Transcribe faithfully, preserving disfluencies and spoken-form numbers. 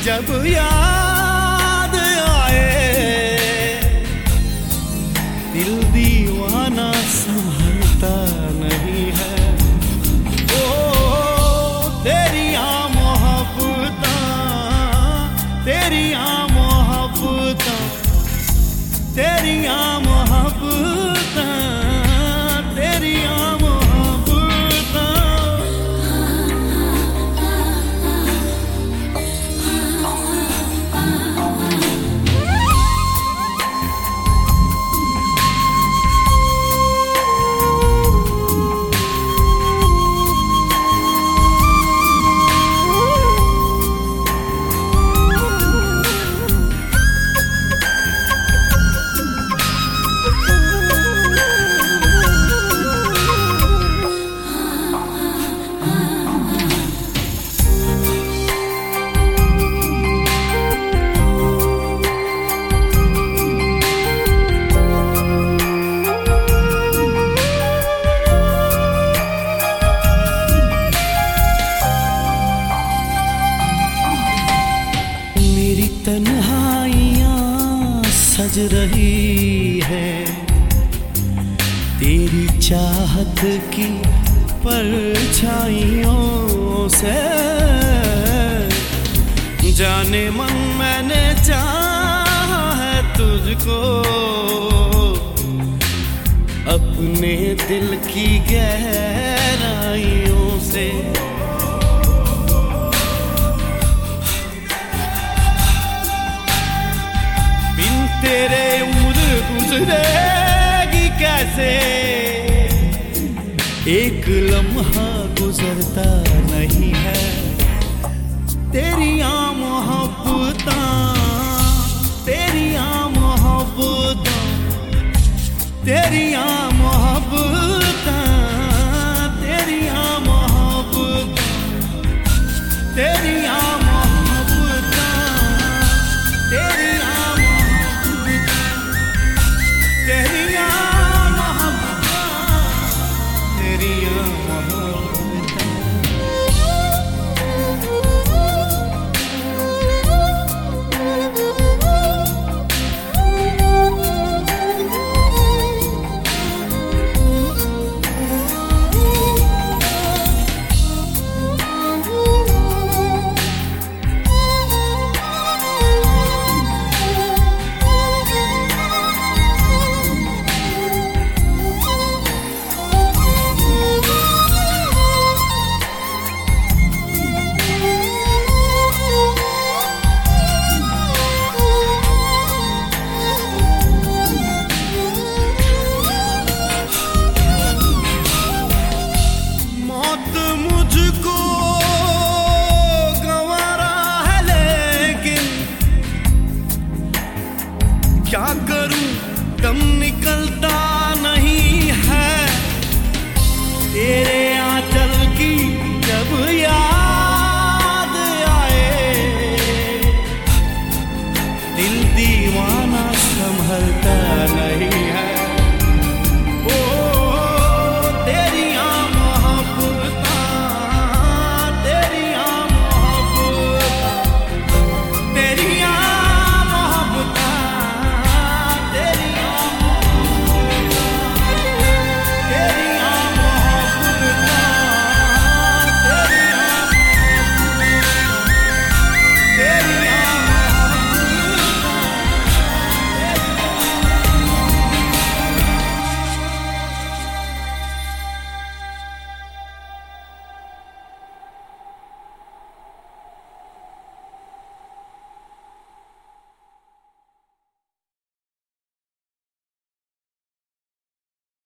जब याद आए दिल दीवाना संभलता नहीं है। ओ तेरिया मोहब्बता तेरिया मोहब्बता तेरिया मोहब्बता तेरिया मोहब्बता। तन्हाइयाँ सज रही है तेरी चाहत की परछाइयों से। जाने मन मैंने चाहा है तुझको अपने दिल की गहराइयों से। तेरे उम्र गुजरेगी कैसे एक लम्हा गुजरता नहीं है। तेरिया मोहब्बता तेरिया मोहब्बता तेरिया मोहब्बता तेरिया मोहब्बता तेरिया मोहब्बता तेरिया तेरिया मोहब्बता तेरिया मोहब्बता।